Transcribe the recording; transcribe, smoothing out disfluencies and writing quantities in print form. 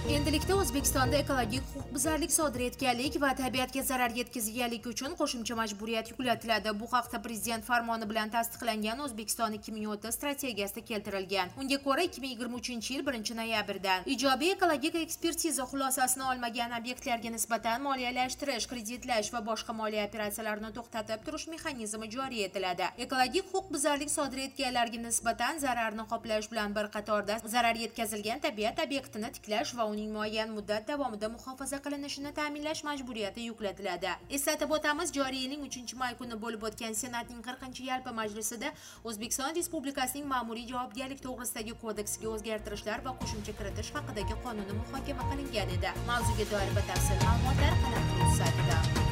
Endilikda O'zbekistonda ekologik huquqbuzarlik sodir etganlik va tabiatga zarar yetkazganlik uchun qo'shimcha majburiyat yuklatiladi. Bu haqda Prezident farmoni bilan tasdiqlangan O'zbekiston 2030 strategiyasida keltirilgan. Unga ko'ra 2023-yil 1-noyabrdan ijobiy ekologik ekspertiza xulosasini olmagan obyektlarga nisbatan moliyalashtirish, kreditlash va boshqa moliya operatsiyalarini to'xtatib turish mexanizmi joriy etiladi. Ekologik huquqbuzarlik sodir etganlarga nisbatan zararni qoplash bilan bir qatorda zarar yetkazilgan tabiat obyektini tiklash va uning muayyan muddat davomida muhofaza qilinishini ta'minlash majburiyati yuklatiladi. Eslatib o'tamiz, joriy yilning 3-may kuni bo'lib o'tgan Senatning 40-yalpi majlisida O'zbekiston Respublikasining ma'muriy javobgarlik to'g'risidagi kodeksiga o'zgartirishlar va qo'shimcha kiritish haqidagi qonuni muhokama qilingan edi. Mavzuga doir batafsil ma'lumotlar Qanot.uz saytida.